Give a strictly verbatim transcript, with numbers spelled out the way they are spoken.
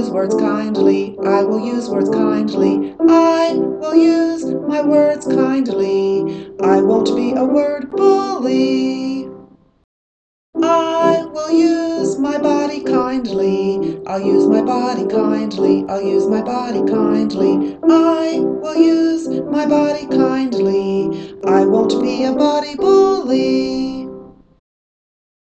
use words kindly. I will use words kindly. I will use my words kindly. I won't be a word bully. I will use my body kindly. I'll use my body kindly. I'll use my body kindly. I will use my body kindly. I won't be a body bully.